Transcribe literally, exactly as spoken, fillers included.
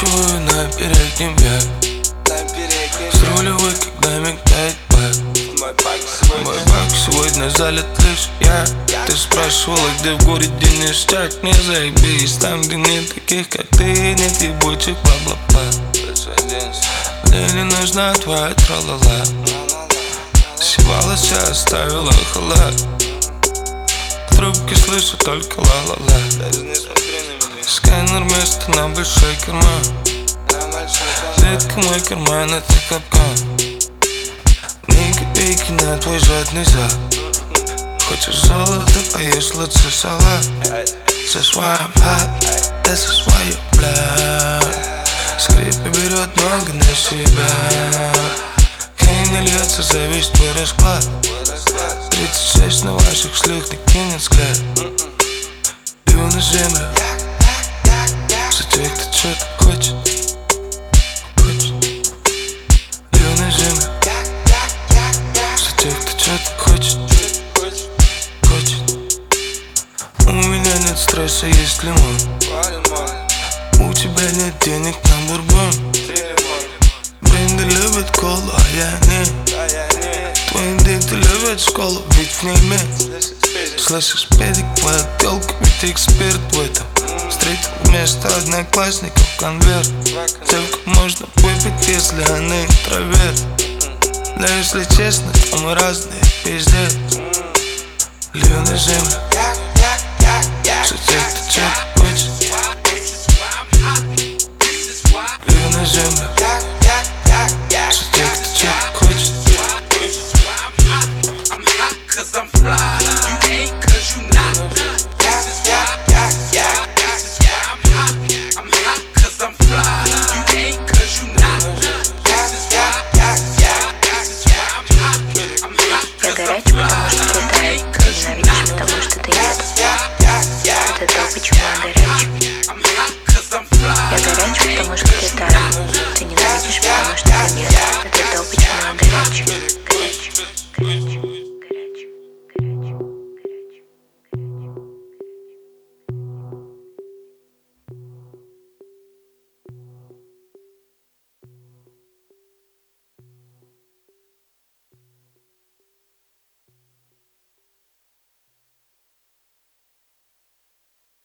Поворачиваю на переднем я с рулевой, когда мигает бэк. Мой бак сегодня залит лишь я. Ты спрашивала, где в городе ништяк. Не заебись, там где нет таких, как ты. Нет ебучих бла-бла-бла. Мне не нужна твоя тралала. Съебалась, я оставила халат. В трубке слышу только ла-ла-ла. Сканер вместо на большой карман. Детка, мой карман, это капкан. Ни копейки на твой жадный зад. Хочешь золото, поешь лучше салат. That's why I'm hot, this is why you black. Скрип берет много на себя. Хей не льется, зависит твой расклад. Тридцать шесть на ваших шлюх, ты кинет взгляд. Лью на землю за тех, кто что-то хочет. Лью на землю за тех, кто что-то хочет. Хочет. У меня нет стресса, есть лимон. У тебя нет денег на бурбон. Бренды любят колу, а я нет. Твои дикты любят школу, ведь в ней мед. Слышишь, педик, твоя тёлка, ведь эксперт в этом. Встретил вместо одноклассников конверт. Девку можно выпить, если она интроверт. Но если честно, то мы разные, пиздец. Лью на землю за тех, кто что-то хочет. Лью на землю за тех, кто что-то хочет.